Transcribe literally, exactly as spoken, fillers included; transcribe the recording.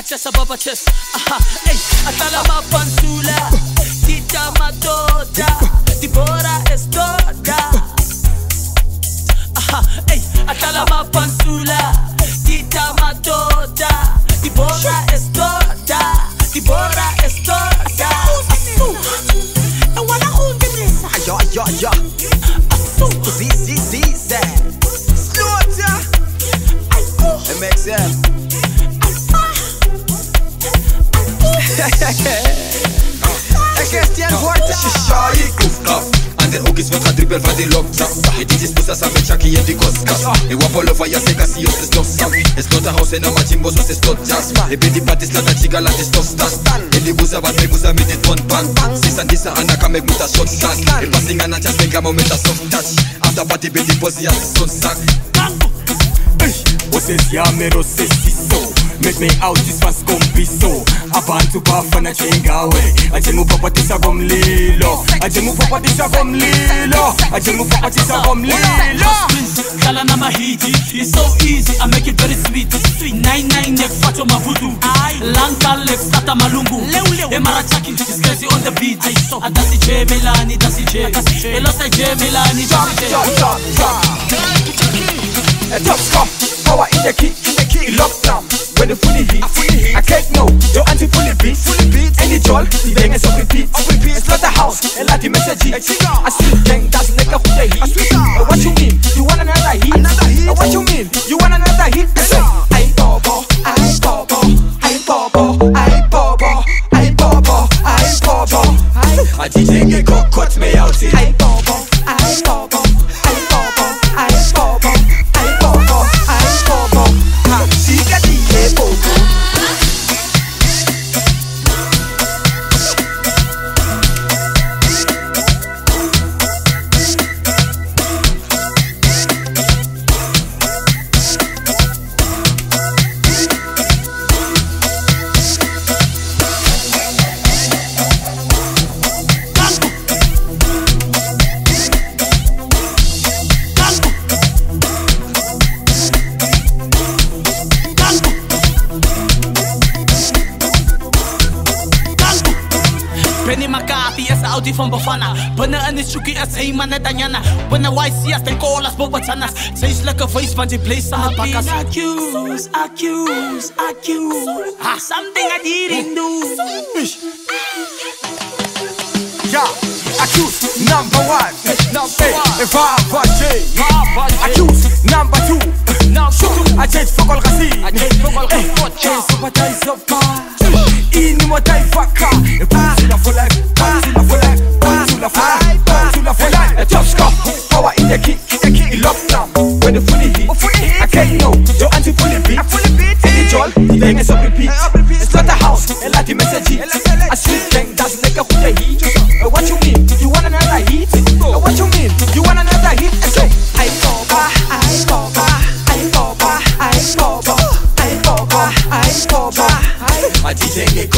Achesa baba chess. Aha, ey, atala mapansula. Tita madoda. Dibora es toda. Aha, ey, atala mapansula. Tita madoda. Dibora es toda. Dibora es toda. Asu. E wala ungenisa. Ayo, ayo, ayo. Asu. Z, Z, Z, Z. Slaughter. M X M. Question wordt Shisha i kufka And then hugis wat gaat dribbel van die lokta E dit is pusa sa met Chucky en die koskas E wapolo van jaseka si os stop sam E slot a house en a machimbos os stop jazz E ben die patis la da chiga la te stop stas E die buza wat me buza met dit one bang Sisa disa anda ka mek muta shot gas E passing an a chas benga moment a soft touch After party ben die posi as son sack Vocês já merocem isso. Make me out this fast compiso. Abantu bafana chingawe. Ajemu papatisa gom lilo. Ajemu papatisa gom lilo. Ajemu papatisa gom lilo. Kala na mahidi. It's so easy, I make it very sweet. Sweet nine nine nek facho mavudu. Lanka lek sata malungu. E marachaki is crazy on the beat. Adasi je melani, dasi je. Elosa je melani, dasi je. Drop, drop, drop. Top score. Power in the key, in the key, lockdown. When the fully heat, I can't know. Your auntie fully beat, fully beat. Any jolt, the gang is on repeat, on repeat. Slaughterhouse, a lot of message. I sweet gang, that's like a who they heat. What you mean? You want another heat? Another heat. What you mean? You want another hit? I bobo, I bobo, I bobo, I bobo, I bobo, I bobo. A D J get cut, cut me out here. I bobo, I bobo, I bobo, I bobo. Audi van Bafana. Binnen in die Shuki is hy manne Danyana. Binnen Y C as ten call as Bobatsanas. Sy is lekker wys van die place aan bakkas. Accuse, accuse, accuse. Ah, something I didn't do. Yeah, accuse number one, number one. Vava J, accuse number two, number two. I change for all Gassi, I change for all Gassi. Sympathize of God. Ini mo tay faka. Sula for life, sula for life, sula for life, sula for life. A top score, power in the key, in the key. Lockdown, when the fully heat, I can't know. Your auntie fully beat, any jolt, the gang is on repeat. Slaughterhouse, a lot of message. A sweet gang, that's like a who they heat. What you mean? You want another hit? What you mean? You want another hit? I boba, I boba, I boba, I boba, I boba, I boba. A D J get